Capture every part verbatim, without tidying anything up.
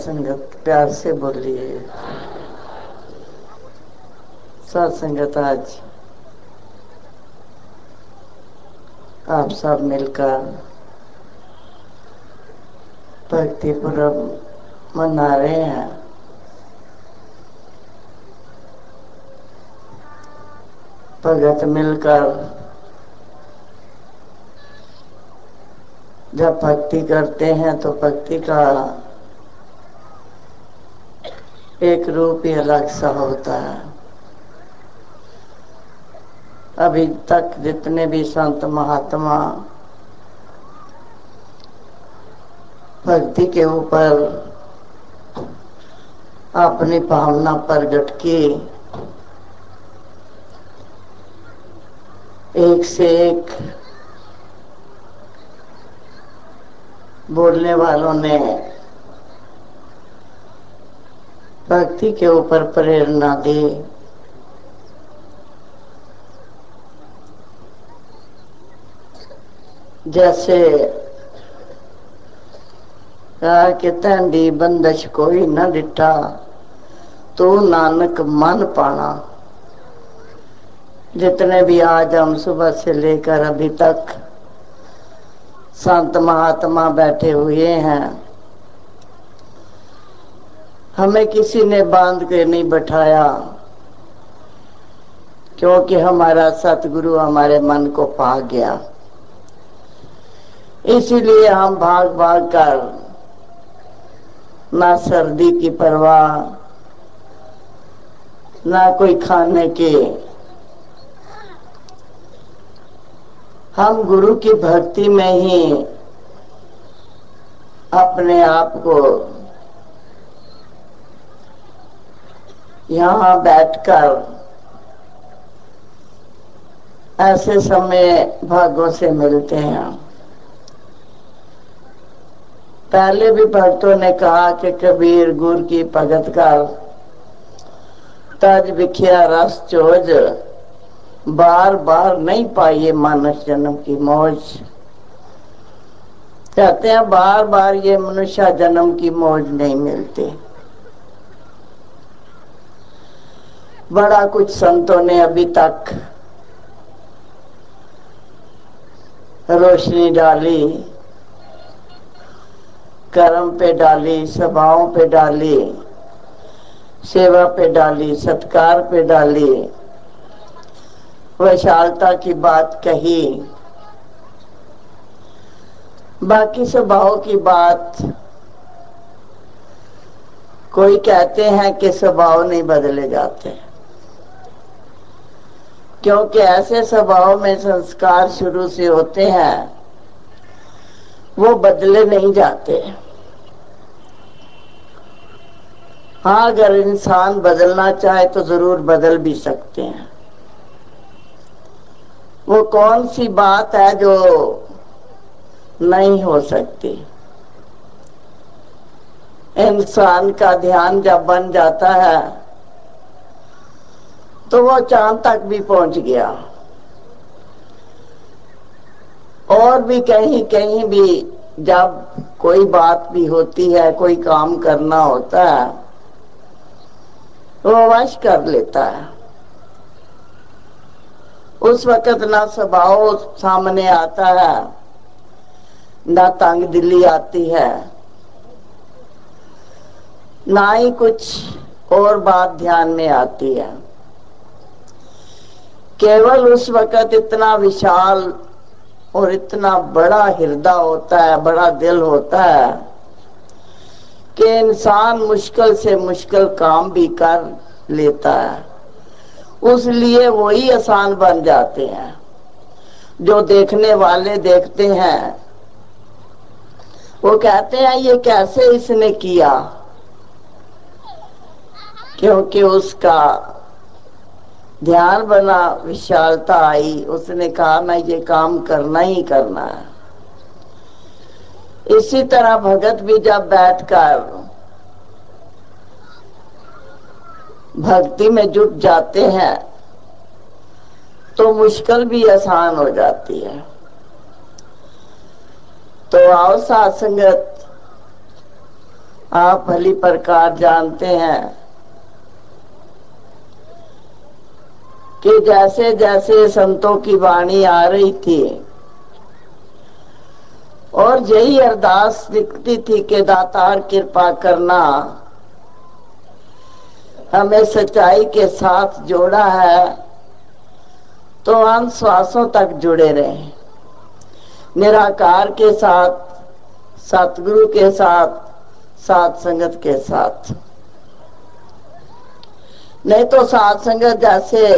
संगत प्यार से बोलिए। साथ संगत आज आप सब मिलकर भक्ति पर्व मना रहे हैं। भगत मिलकर जब भक्ति करते हैं तो भक्ति का एक रूप ही अलग सा होता है। अभी तक जितने भी संत महात्मा भक्ति के ऊपर अपनी भावना प्रकट की, एक से एक बोलने वालों ने भक्ति के ऊपर प्रेरणा दी। जैसे कहा कि तैंडी बंदश कोई न डिठा, तू नानक मन पाना। जितने भी आज हम सुबह से लेकर अभी तक संत महात्मा बैठे हुए हैं, हमें किसी ने बांध के नहीं बैठाया, क्योंकि हमारा सतगुरु हमारे मन को पा गया। इसीलिए हम भाग भाग कर ना सर्दी की परवाह, ना कोई खाने की, हम गुरु की भक्ति में ही अपने आप को यहाँ बैठकर ऐसे समय भागों से मिलते हैं। पहले भी भक्तों ने कहा कि कबीर गुर की भगत कर, तज बिखिया रस चोज, बार बार नहीं पाइए मानस जन्म की मौज। कहते हैं बार बार ये मनुष्य जन्म की मौज नहीं मिलती। बड़ा कुछ संतों ने अभी तक रोशनी डाली, कर्म पे डाली, सभाओं पे डाली, सेवा पे डाली, सत्कार पे डाली, विशालता की बात कही। बाकी स्वभाव की बात, कोई कहते हैं कि स्वभाव नहीं बदले जाते, क्योंकि ऐसे स्वभाव में संस्कार शुरू से होते हैं, वो बदले नहीं जाते। हाँ, अगर इंसान बदलना चाहे तो जरूर बदल भी सकते हैं। वो कौन सी बात है जो नहीं हो सकती। इंसान का ध्यान जब बन जाता है तो वो चांद तक भी पहुंच गया। और भी कहीं कहीं भी जब कोई बात भी होती है, कोई काम करना होता है, वो वश कर लेता है। उस वक्त ना स्वभाव सामने आता है, ना तंग दिली आती है, ना ही कुछ और बात ध्यान में आती है। केवल उस वक्त इतना विशाल और इतना बड़ा हृदय होता है, बड़ा दिल होता है कि इंसान मुश्किल से मुश्किल काम भी कर लेता है। उस लिए वही आसान बन जाते हैं। जो देखने वाले देखते हैं, वो कहते हैं ये कैसे इसने किया, क्योंकि उसका ध्यान बना, विशालता आई, उसने कहा मैं ये काम करना ही करना है। इसी तरह भगत भी जब बैठकर भक्ति में जुट जाते हैं तो मुश्किल भी आसान हो जाती है। तो आओ साथ संगत, आप भली प्रकार जानते हैं कि जैसे जैसे संतों की वाणी आ रही थी और यही अरदास दिखती थी कि दातार कृपा करना, हमें सच्चाई के साथ जोड़ा है तो अंत श्वासों तक जुड़े रहे, निराकार के साथ, सतगुरु के साथ, साथ संगत के साथ। नहीं तो साथ संगत जैसे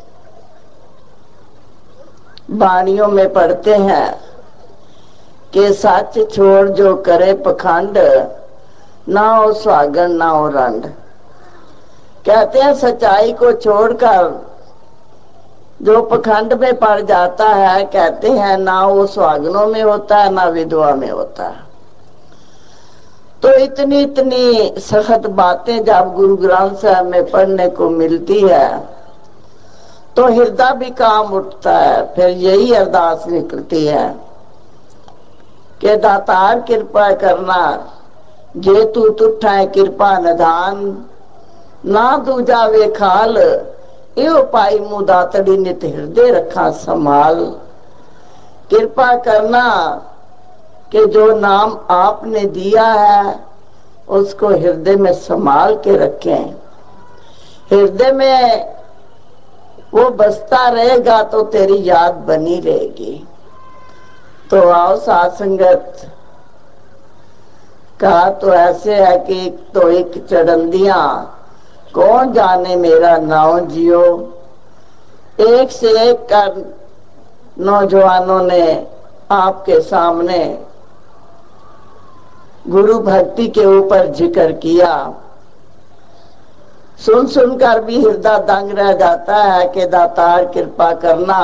वाणियों में पढ़ते हैं कि सच छोड़ जो करे पखंड, ना हो सुहागन ना हो रंड। कहते हैं सच्चाई को छोड़कर जो पखंड में पड़ जाता है, कहते हैं ना वो सुहागनों में होता है ना विधवा में होता है। तो इतनी इतनी सख्त बातें जब गुरु ग्रंथ साहब में पढ़ने को मिलती है तो हृदय भी काम उठता है। फिर यही अरदास निकलती है कि दातार कृपा करना, जे तू तुठा है कृपा निधान, ना दूजा वे खाल, यो पाई मुँह दातड़ी नित हृदय रखा संभाल। कृपा करना कि जो नाम आपने दिया है उसको हृदय में संभाल के रखें, हृदय में वो बसता रहेगा तो तेरी याद बनी रहेगी। तो आओ साथ संगत, कहा तो ऐसे है कि तो एक चढ़ंदिया कौन जाने मेरा नाम जियो, एक से एक कर नौजवानों ने आपके सामने गुरु भक्ति के ऊपर जिक्र किया। सुन सुनकर भी हृदय दंग रह जाता है कि दातार कृपा करना,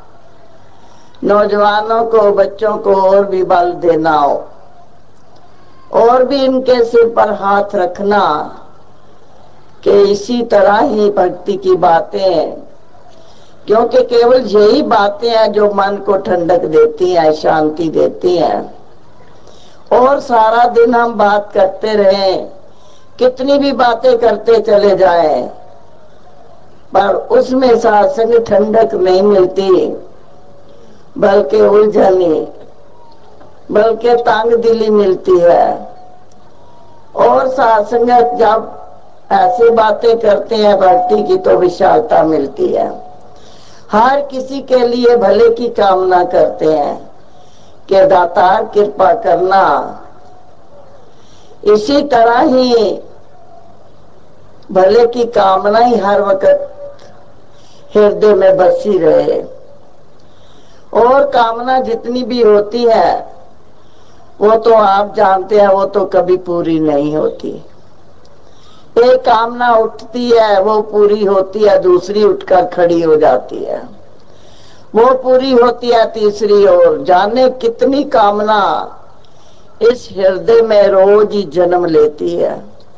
नौजवानों को, बच्चों को और भी बल देना हो, और भी इनके सिर पर हाथ रखना कि इसी तरह ही भक्ति की बातें, क्योंकि केवल यही बातें हैं जो मन को ठंडक देती हैं, शांति देती हैं। और सारा दिन हम बात करते रहें, कितनी भी बातें करते चले जाएं, पर उसमें सत्संग ठंडक नहीं मिलती, बल्कि उलझनी, बल्कि तंग दिली मिलती है। और सत्संग जब ऐसी बातें करते हैं भक्ति की तो विशालता मिलती है। हर किसी के लिए भले की कामना करते हैं कि दातार कृपा करना, इसी तरह ही भले की कामना ही हर वक्त हृदय में बसी रहे। और कामना जितनी भी होती है वो तो आप जानते हैं वो तो कभी पूरी नहीं होती। एक कामना उठती है वो पूरी होती है, दूसरी उठकर खड़ी हो जाती है, वो पूरी होती है तीसरी, और जाने कितनी कामना इस हृदय में रोज ही जन्म लेती है।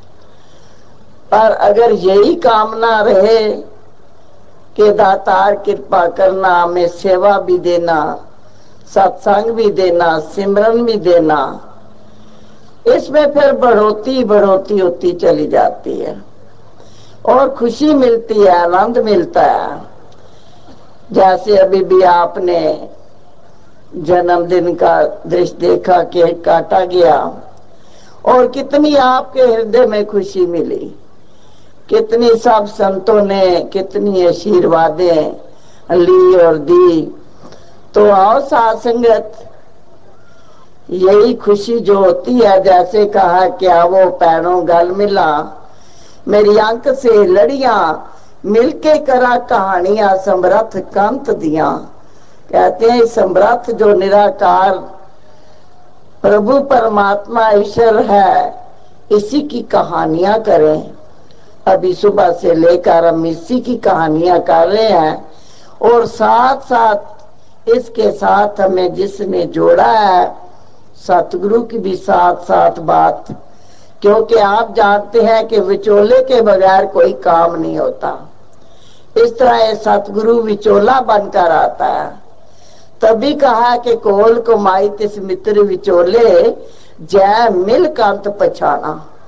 पर अगर यही कामना रहे कि दातार कृपा करना, हमें सेवा भी देना, सत्संग भी देना, सिमरन भी देना, इसमें फिर बढ़ोती बढ़ोती होती चली जाती है और खुशी मिलती है, आनंद मिलता है। जैसे अभी भी आपने जन्मदिन का दृश्य देखा, केक काटा गया और कितनी आपके हृदय में खुशी मिली, कितनी सब संतों ने कितनी आशीर्वादें ली और दी। तो आओ साथ संगत, यही खुशी जो होती है, जैसे कहा क्या वो पैरों गल मिला, मेरी अंक से लड़ियां मिलके करा कहानियां समर्थ कंत दिया। कहते हैं समर्थ जो निराकार प्रभु परमात्मा ईश्वर है, इसी की कहानियां करें। अभी सुबह से लेकर हम इसी की कहानियां कर रहे हैं, और साथ साथ इसके साथ हमें जिसने जोड़ा है सतगुरु की भी साथ साथ बात, क्योंकि आप जानते हैं कि विचोले के बगैर कोई काम नहीं होता। इस तरह सतगुरु विचोला बनकर आता है। तभी कहा कि कोल कमाई तिस मित्र विचोले, जय मिल कंत पछाना।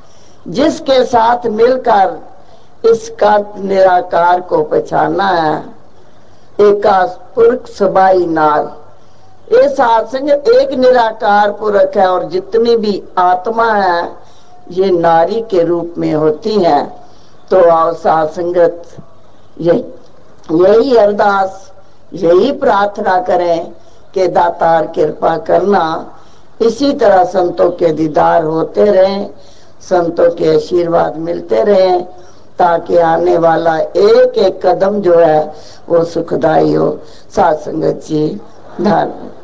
जिसके साथ मिलकर इसका निराकार को पहचानना है। एकास पुरख सबाई नार, ये सात संगत एक निराकार पुरख है और जितनी भी आत्मा है ये नारी के रूप में होती हैं। तो आओ सात संगत यही यही अरदास, यही प्रार्थना करें कि दातार कृपा करना, इसी तरह संतों के दीदार होते रहें, संतों के आशीर्वाद मिलते रहें, ताकि आने वाला एक एक कदम जो है वो सुखदायी हो। सात संगत जी धन्यवाद।